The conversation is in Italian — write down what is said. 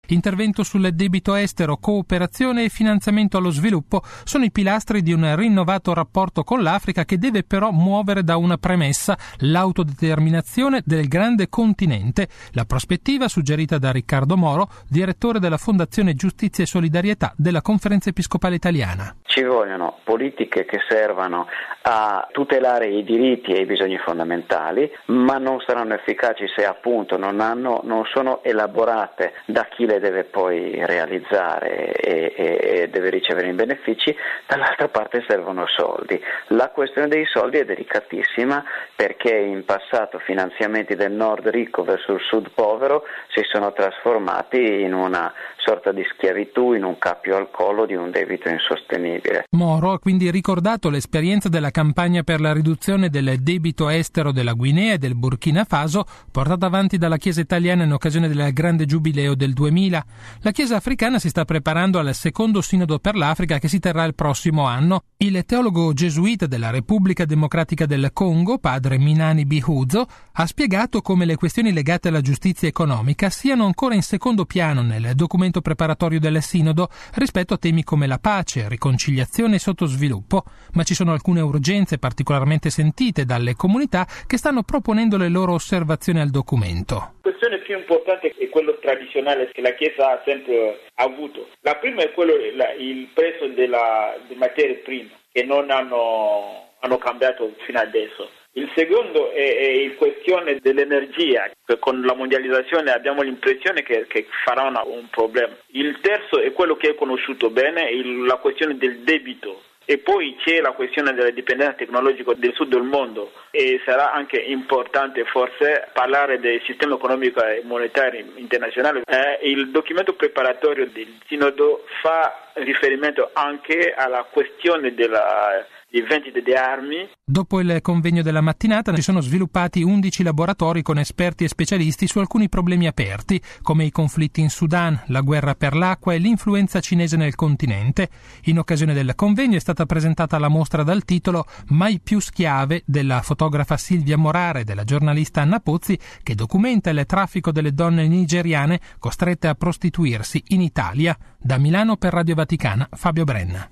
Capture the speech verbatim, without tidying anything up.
Intervento sul debito estero, cooperazione e finanziamento allo sviluppo sono i pilastri di un rinnovato rapporto con l'Africa che deve però muovere da una premessa: l'autodeterminazione del grande continente. La prospettiva suggerita da Riccardo Moro, direttore della Fondazione Giustizia e Solidarietà della Conferenza Episcopale Italiana. Ci vogliono politiche che servano a tutelare i diritti e i bisogni fondamentali, ma non saranno efficaci se appunto non hanno, non sono elaborate da chi le deve poi realizzare e, e, e deve ricevere i benefici. Dall'altra parte servono soldi. La questione dei soldi è delicatissima perché in passato finanziamenti del nord ricco verso il sud povero si sono trasformati in una sorta di schiavitù, in un cappio al collo di un debito insostenibile. Moro ha quindi ricordato l'esperienza della campagna per la riduzione del debito estero della Guinea e del Burkina Faso portata avanti dalla Chiesa italiana in occasione del grande giubileo del duemila. La Chiesa africana si sta preparando al secondo sinodo per l'Africa che si terrà il prossimo anno. Il teologo gesuita della Repubblica Democratica del Congo, padre Minani Bihuzo, ha spiegato come le questioni legate alla giustizia economica siano ancora in secondo piano nel documento preparatorio del sinodo rispetto a temi come la pace, riconciliazione e sottosviluppo, ma ci sono alcune urgenze particolarmente sentite dalle comunità che stanno proponendo le loro osservazioni al documento. La questione più importante è quello tradizionale che la Chiesa ha sempre avuto. La prima è quello la, il prezzo della, delle materie prime che non hanno, hanno cambiato fino adesso. Il secondo è, è il questione dell'energia, che con la mondializzazione abbiamo l'impressione che, che sarà una, un problema. Il terzo è quello che è conosciuto bene, il, la questione del debito. E poi c'è la questione della dipendenza tecnologica del sud del mondo e sarà anche importante forse parlare del sistema economico e monetario internazionale. Eh, il documento preparatorio del Sinodo fa riferimento anche alla questione della di vendita di armi. Dopo il convegno della mattinata si sono sviluppati undici laboratori con esperti e specialisti su alcuni problemi aperti, come i conflitti in Sudan, la guerra per l'acqua e l'influenza cinese nel continente. In occasione del convegno è stata presentata la mostra dal titolo Mai più schiave della fotografa Silvia Morare e della giornalista Anna Pozzi, che documenta il traffico delle donne nigeriane costrette a prostituirsi in Italia. Da Milano per Radio Vaticana, Fabio Brenna.